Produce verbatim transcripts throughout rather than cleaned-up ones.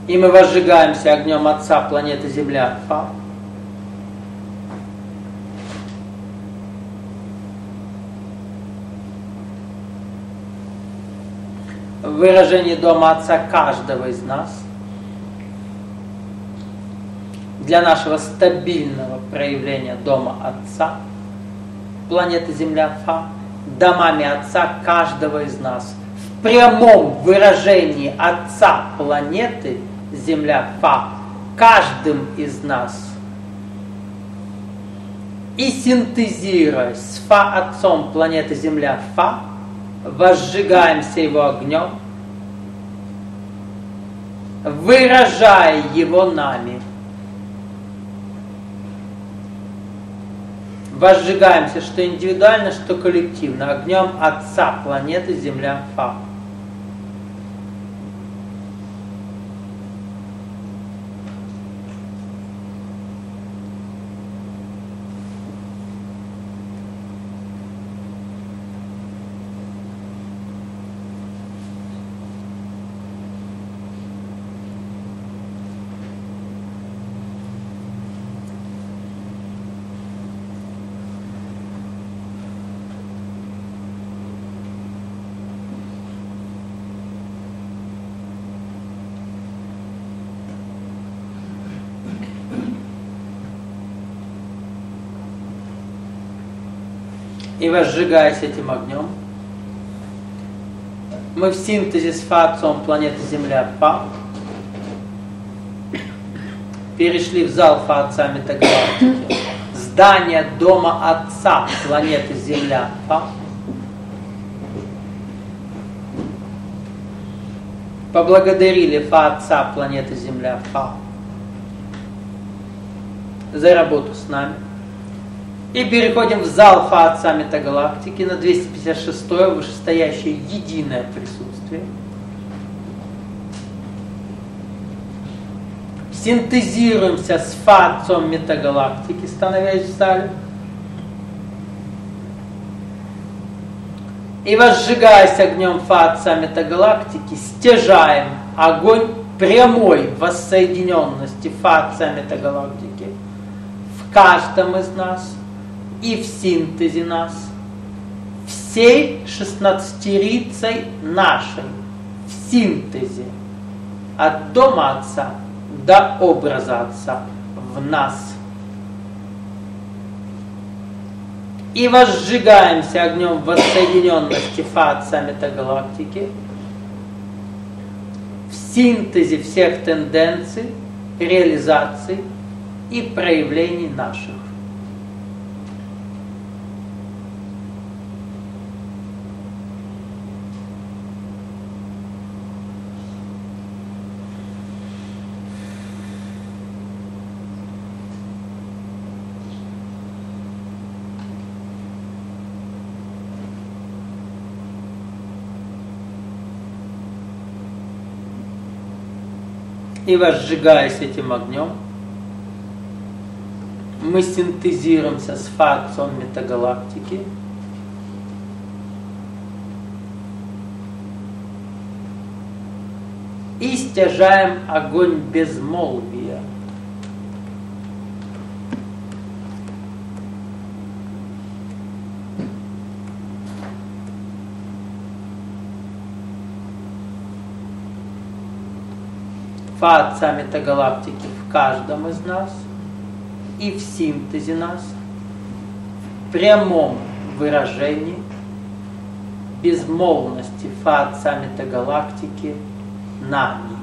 И мы возжигаемся огнем Отца планеты Земля Фа. В выражении Дома Отца каждого из нас для нашего стабильного проявления Дома Отца планеты Земля Фа, домами Отца каждого из нас. В прямом выражении Отца планеты Земля Фа каждым из нас. И синтезируя с Фа Отцом планеты Земля Фа, возжигаемся его огнем, выражая его нами. Возжигаемся, что индивидуально, что коллективно, огнем Отца планеты Земля Фа. И возжигаясь этим огнем, мы в синтезе с Фа Отцом планеты Земля Фа перешли в зал Фа Отца Метагалактики, здание Дома Отца планеты Земля Фа, поблагодарили Фа Отца планеты Земля Фа за работу с нами. И переходим в зал Фа Отца Метагалактики на двести пятьдесят шестое вышестоящее единое присутствие. Синтезируемся с Фа Отцом Метагалактики, становясь в зале. И возжигаясь огнем Фа Отца Метагалактики, стяжаем огонь прямой воссоединенности Фа Отца Метагалактики в каждом из нас и в синтезе нас, всей шестнадцатерицей нашей, в синтезе от Дома Отца до образа Отца в нас. И возжигаемся огнем воссоединенности Фа Отца Метагалактики в синтезе всех тенденций, реализаций и проявлений наших. И возжигаясь этим огнем, мы синтезируемся с Фа Отцом Метагалактики и стяжаем огонь безмолвия. Фа Отца Метагалактики в каждом из нас и в синтезе нас, в прямом выражении безмолвности Фа Отца Метагалактики нами.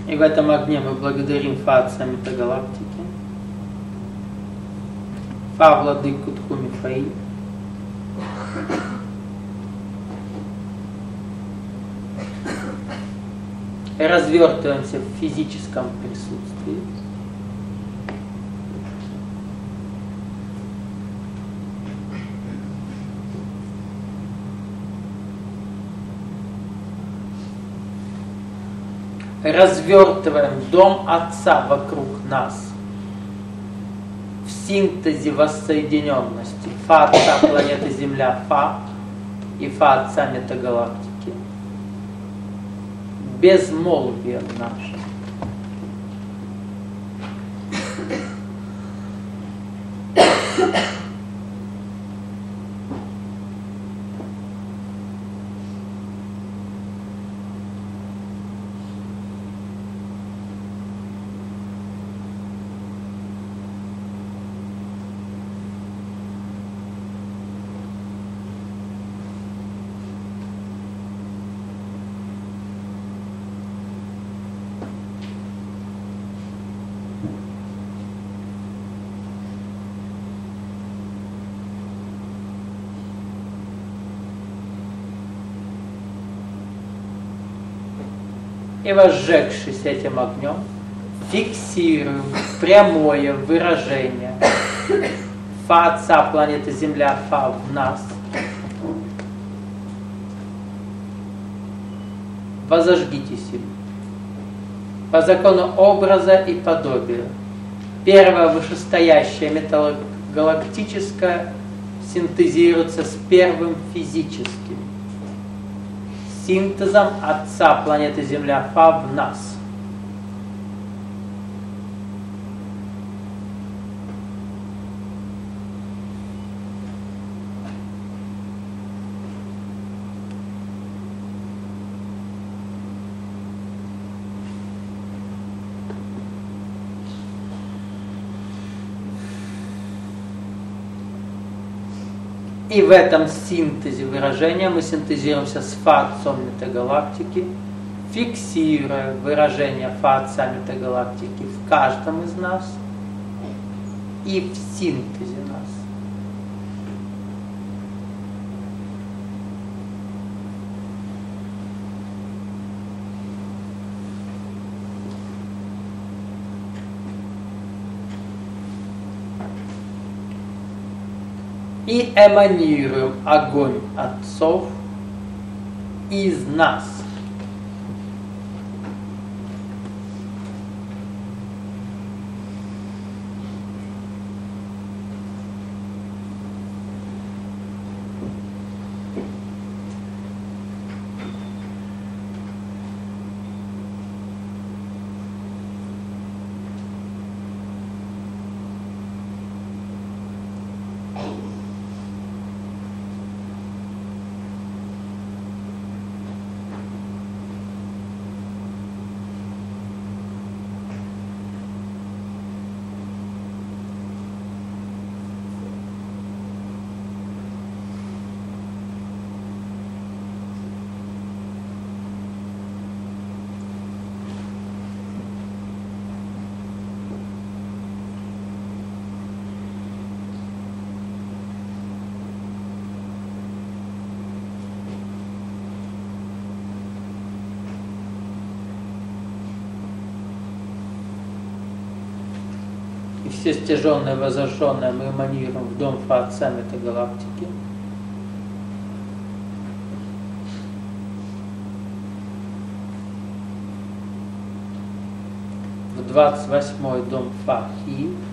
И в этом огне мы благодарим Фа Отца Метагалактики, Фа Владыку Тхуми Фаи, и развертываемся в физическом присутствии. Развертываем дом Отца вокруг нас в синтезе воссоединенности Фа Отца планеты Земля Фа и Фа Отца Метагалактики. Безмолвие наше. И возжегшись этим огнем, фиксируем прямое выражение Фа Отца планеты Земля Фа в нас. Возожгите себя по закону образа и подобия. Первое вышестоящее металлогалактическое синтезируется с первым физическим. Синтезом Отца планеты Земля Фа в нас. И в этом синтезе выражения мы синтезируемся с Фа Отцом Метагалактики, фиксируя выражение Фа Отца Метагалактики в каждом из нас и в синтезе нас. И эманируем огонь отцов из нас. Все стяженное, возожженное мы эманируем в дом Фа Отца Метагалактики. В двадцать восьмой дом Фа Хи.